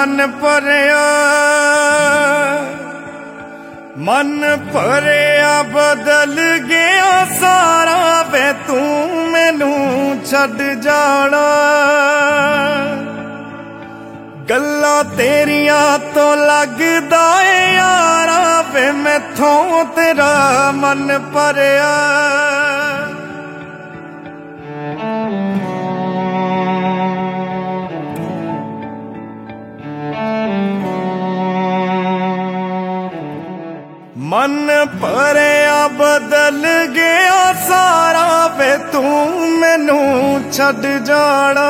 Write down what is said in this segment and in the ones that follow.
मन भरिया बदल गया सारा वे तू मैनू छड़ जाना गल्लां तेरियां तो लगदा ए यारा वे मैथों तेरा मन भरिया मन भरिया बदल गया सारा वे तू मैनू छड़ जाना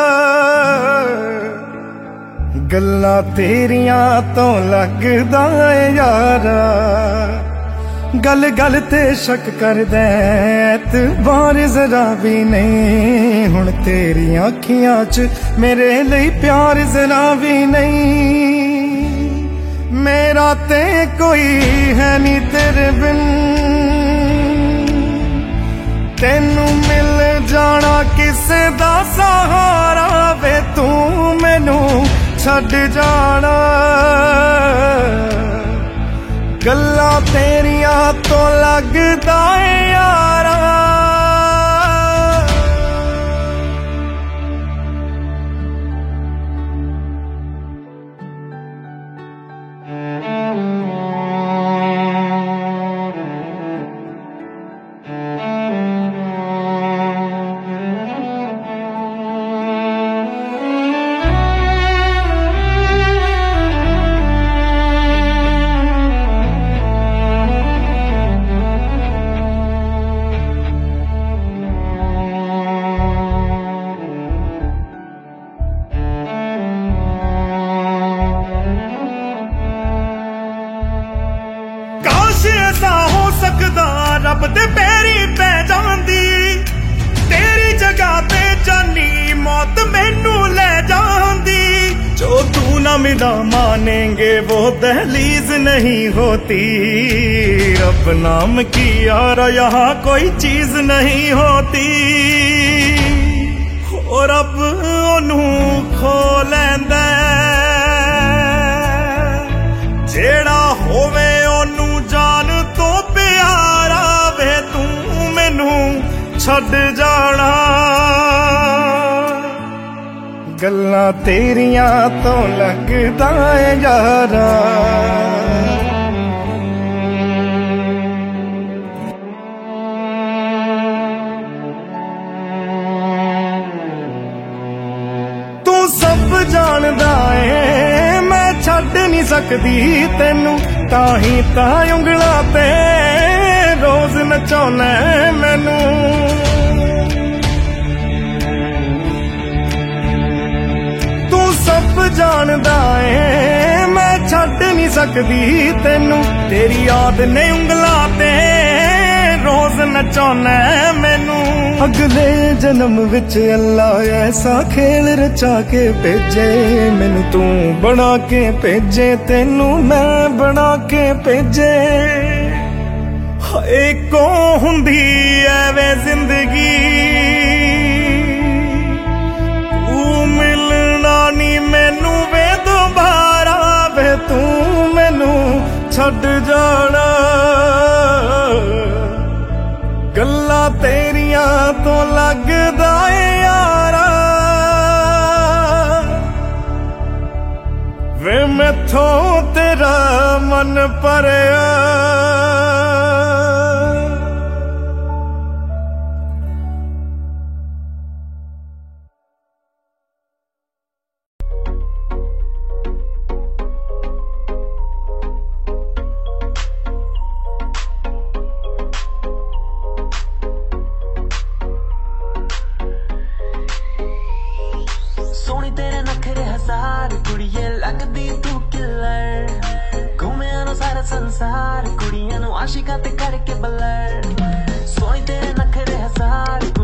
गल्लां तेरियां तो लगदा ए यारा गल गल ते शक करदा एतबार जरा भी नहीं हुण तेरियां अखियां च मेरे लिए प्यार जरा भी नहीं मेरा ते कोई है नी तेरे बिन तेनू मिल जाना किसे दा सहारा वे तू मैनू छड़ जाना गल्लां तेरियां तो लगदा ए यारा ऐसा हो सकदा रब दे पैरी पै जांदी तेरी जगह ते जानी मौत मैनू ले जांदी जो तू ना मिला मानेंगे वो दहलीज नहीं होती रब नाम की यार यहाँ कोई चीज नहीं होती और रब ओनू खो लैंदा जेड़ा होवे ओनू जान तो प्यारा वे तू मैनू छड़ जाना गल्लां तेरियां तो लगदा ए यारा तू सब जानदा ए मैं छड़ नहीं सकदी तेनू ताही ता उंगलां ते रोज नचाउना मैनू तू सब जानदा ए मैं छड़ नहीं सकदी तेनू तेरी याद ने उंगलां ते रोज नचाउना मैनू अगले जन्म विच अल्लाह ऐसा खेल रचा के भेजे मैनू तू बना के भेजे तेनू मैं बना के भेजे हाय को हुंदी ऐवे जिंदगी तू मिलना नी मैनू वे दोबारा वे तू मैनू छड़ जाना गल्लां तेरियां तो लगदा ए यारा वे मैथों तेरा मन भरिया सोनी तेरे नखरे हजार कुड़िए लगदी तू किलर घूमे आनो सारा संसार कुड़ियां नू आशिकां ते करके बलर सोनी तेरे नखरे हजार